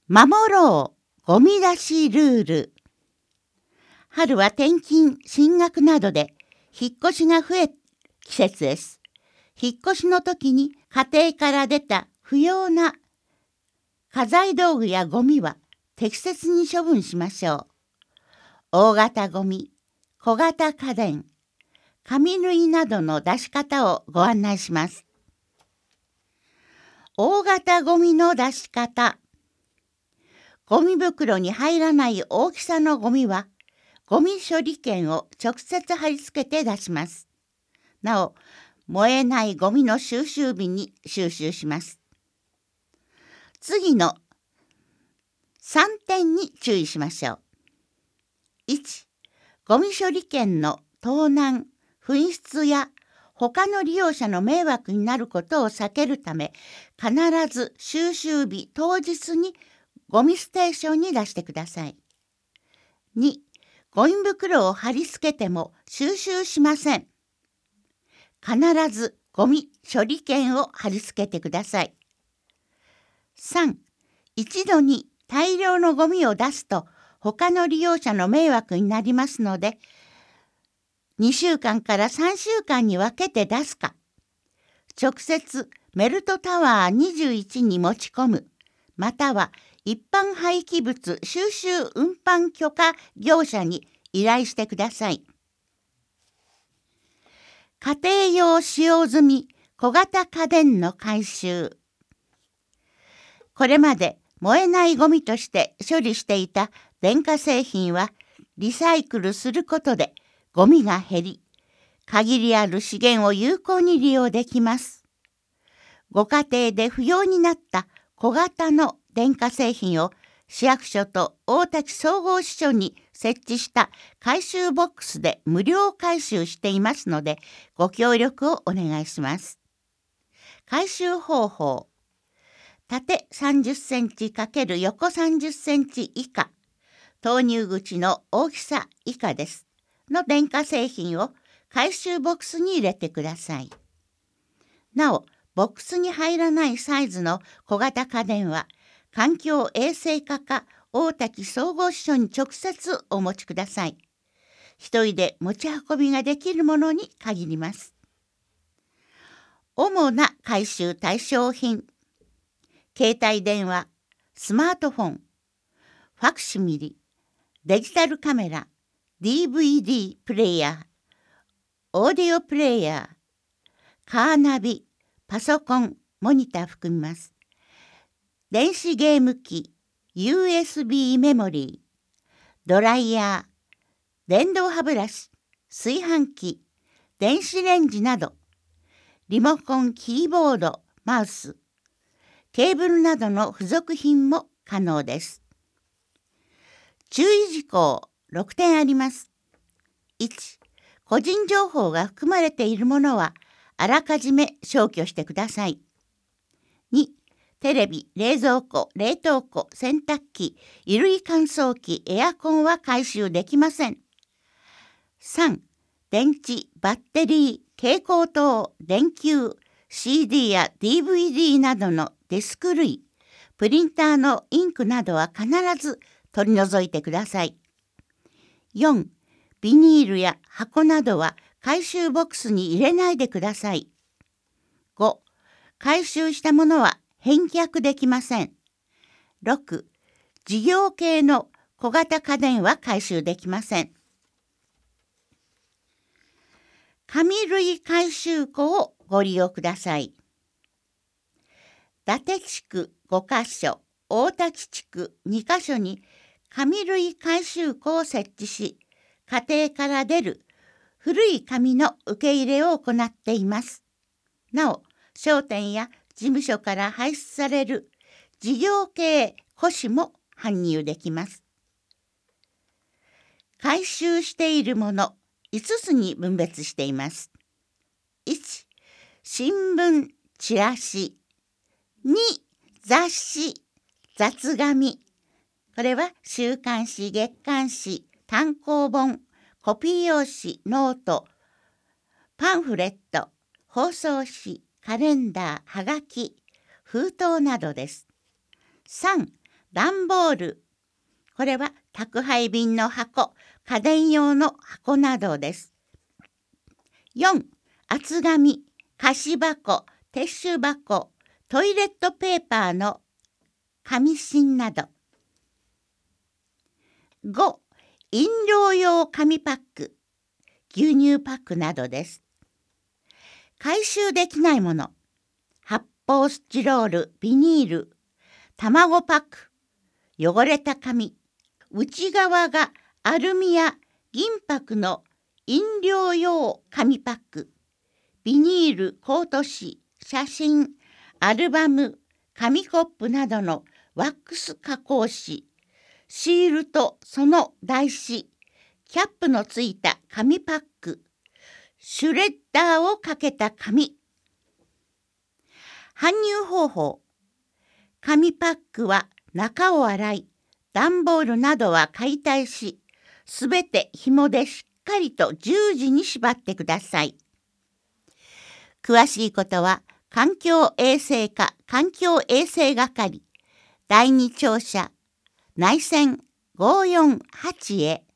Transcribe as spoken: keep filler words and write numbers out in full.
守ろうゴミ出しルール。春は転勤、進学などで引っ越しが増える季節です。引っ越しの時に家庭から出た不要な家財道具やゴミは適切に処分しましょう。大型ゴミ、小型家電、紙類などの出し方をご案内します。大型ゴミの出し方。ゴミ袋に入らない大きさのゴミは、ゴミ処理券を直接貼り付けて出します。なお、燃えないゴミの収集日に収集します。次のさんてんに注意しましょう。いち、ゴミ処理券の盗難、紛失や他の利用者の迷惑になることを避けるため、必ず収集日当日にゴミステーションに出してください。に、ゴミ袋を貼り付けても収集しません。必ずゴミ処理券を貼り付けてください。さん、一度に大量のゴミを出すと他の利用者の迷惑になりますので、にしゅうかんからさんしゅうかんに分けて出すか、直接メルトタワーにじゅういちに持ち込む、または一般廃棄物収集運搬許可業者に依頼してください。家庭用使用済み小型家電の回収。これまで燃えないゴミとして処理していた電化製品はリサイクルすることでゴミが減り、限りある資源を有効に利用できます。ご家庭で不要になった小型の電化製品を市役所と大田区総合支所に設置した回収ボックスで無料回収していますので、ご協力をお願いします。回収方法。縦さんじゅっセンチ×横さんじゅっセンチ以下、投入口の大きさ以下です。の電化製品を回収ボックスに入れてください。なお、ボックスに入らないサイズの小型家電は、環境衛生課か大田区総合支所に直接お持ちください。一人で持ち運びができるものに限ります。主な回収対象品。携帯電話、スマートフォン、ファクシミリ、デジタルカメラ、ディーブイディー プレイヤー、オーディオプレイヤー、カーナビ、パソコン、モニター含みます。電子ゲーム機、ユーエスビー メモリー、ドライヤー、電動歯ブラシ、炊飯器、電子レンジなど、リモコン、キーボード、マウス、ケーブルなどの付属品も可能です。注意事項ろくてんあります。いち、個人情報が含まれているものはあらかじめ消去してください。に、テレビ、冷蔵庫、冷凍庫、洗濯機、衣類乾燥機、エアコンは回収できません。さん、電池、バッテリー、蛍光灯、電球、シーディー や ディーブイディー などのディスク類、プリンターのインクなどは必ず取り除いてください。よん、ビニールや箱などは回収ボックスに入れないでください。ご、回収したものは返却できません。ろく、事業系の小型家電は回収できません。紙類回収庫をご利用ください。伊達地区ごかしょ、大田地区にかしょに紙類回収庫を設置し、家庭から出る古い紙の受け入れを行っています。なお、商店や事務所から排出される事業系古紙も搬入できます。回収しているものいつつに分別しています。いち、新聞、チラシ。に、雑誌、雑紙。これは週刊誌、月刊誌、単行本、コピー用紙、ノート、パンフレット、包装紙、カレンダー、はがき、封筒などです。さん、 段ボール。これは宅配便の箱、家電用の箱などです。よん、厚紙、菓子箱、ティッシュ箱、トイレットペーパーの紙芯など。ご、飲料用紙パック、牛乳パックなどです。回収できないもの、発泡スチロール、ビニール、卵パック、汚れた紙、内側がアルミや銀箔の飲料用紙パック、ビニール、コート紙、写真、アルバム、紙コップなどのワックス加工紙、シールとその台紙、キャップのついた紙パック、シュレッダーをかけた紙。搬入方法。紙パックは中を洗い、段ボールなどは解体し、すべて紐でしっかりと十字に縛ってください。詳しいことは環境衛生課環境衛生係第二庁舎内線ごーよんはちへ。